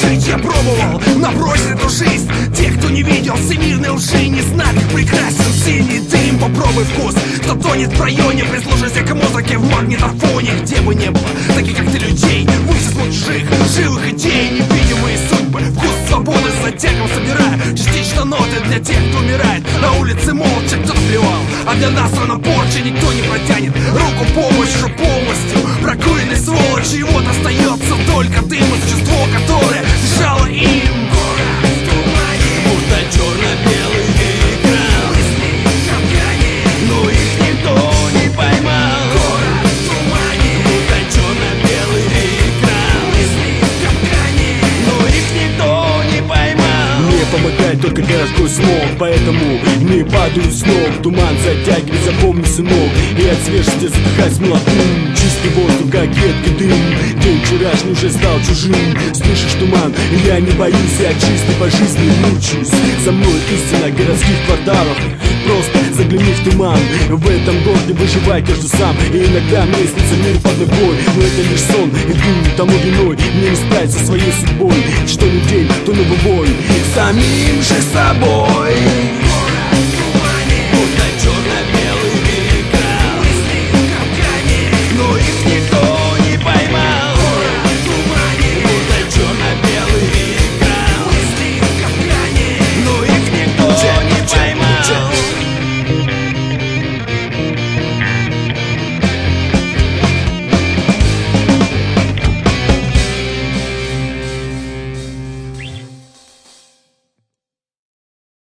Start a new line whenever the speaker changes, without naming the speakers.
Жить я пробовал, набросить эту жизнь. Те, кто не видел всемирной лжи, не знают, как прекрасен синий дым. Попробуй вкус, кто тонет в районе, прислушайся к музыке в магнитофоне. Где бы не было таких, как ты, людей, вытеснут чужих, живых идей. Невидимые судьбы, вкус свободы с затягом собирая частично ноты для тех, кто умирает. На улице молча кто-то плевал, а для нас рано порча никто не протянет руку помощи полностью. Прокуренной сволочи, и вот остается только дым и существо, которое дышало им. Будто черно-белый экран, но их никто не поймал. Будто черно-белый экран, но их никто не поймал.
Мне помогает только городской смог, поэтому не падаю с ног. Туман затягивает, запомни, сынок, и от свежести задыхать молотым. Чистый воздух, как едкий дым, день вчерашний уже стал чужим. Слышишь туман, я не боюсь, я чистый по жизни мучаюсь. За мной истина городских кварталов, просто загляни в туман. В этом городе выживать каждый сам, и иногда мне снится мир под ногой. Но это лишь сон, и дым тому виной. Мне не справиться со своей судьбой, что не день, то новый бой.
Самим же собой.